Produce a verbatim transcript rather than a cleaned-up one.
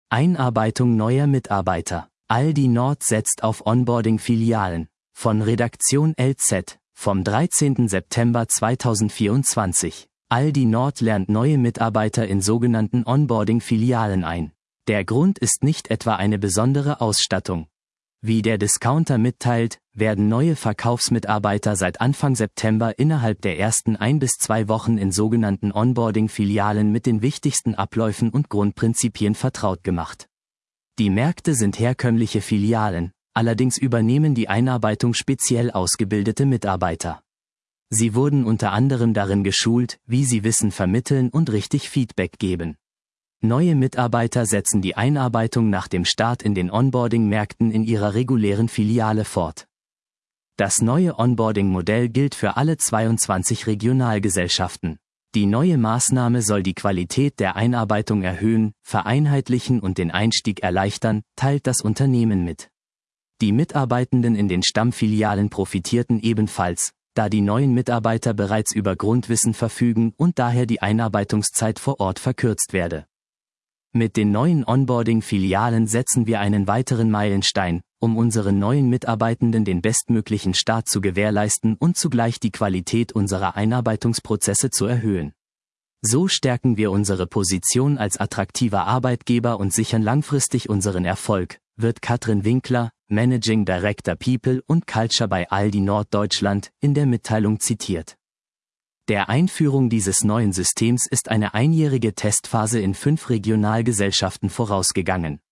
Einarbeitung neuer Mitarbeiter. Aldi Nord setzt auf Onboarding-Filialen. Von Redaktion L Z, vom dreizehnten September zweitausendvierundzwanzig. Aldi Nord lernt neue Mitarbeiter in sogenannten Onboarding-Filialen ein. Der Grund ist nicht etwa eine besondere Ausstattung. Wie der Discounter mitteilt, werden neue Verkaufsmitarbeiter seit Anfang September innerhalb der ersten ein bis zwei Wochen in sogenannten Onboarding-Filialen mit den wichtigsten Abläufen und Grundprinzipien vertraut gemacht. Die Märkte sind herkömmliche Filialen, allerdings übernehmen die Einarbeitung speziell ausgebildete Mitarbeiter. Sie wurden unter anderem darin geschult, wie sie Wissen vermitteln und richtig Feedback geben. Neue Mitarbeiter setzen die Einarbeitung nach dem Start in den Onboarding-Märkten in ihrer regulären Filiale fort. Das neue Onboarding-Modell gilt für alle zweiundzwanzig Regionalgesellschaften. Die neue Maßnahme soll die Qualität der Einarbeitung erhöhen, vereinheitlichen und den Einstieg erleichtern, teilt das Unternehmen mit. Die Mitarbeitenden in den Stammfilialen profitierten ebenfalls, da die neuen Mitarbeiter bereits über Grundwissen verfügen und daher die Einarbeitungszeit vor Ort verkürzt werde. Mit den neuen Onboarding-Filialen setzen wir einen weiteren Meilenstein, um unseren neuen Mitarbeitenden den bestmöglichen Start zu gewährleisten und zugleich die Qualität unserer Einarbeitungsprozesse zu erhöhen. So stärken wir unsere Position als attraktiver Arbeitgeber und sichern langfristig unseren Erfolg, wird Katrin Winkler, Managing Director People und Culture bei Aldi Norddeutschland, in der Mitteilung zitiert. Der Einführung dieses neuen Systems ist eine einjährige Testphase in fünf Regionalgesellschaften vorausgegangen.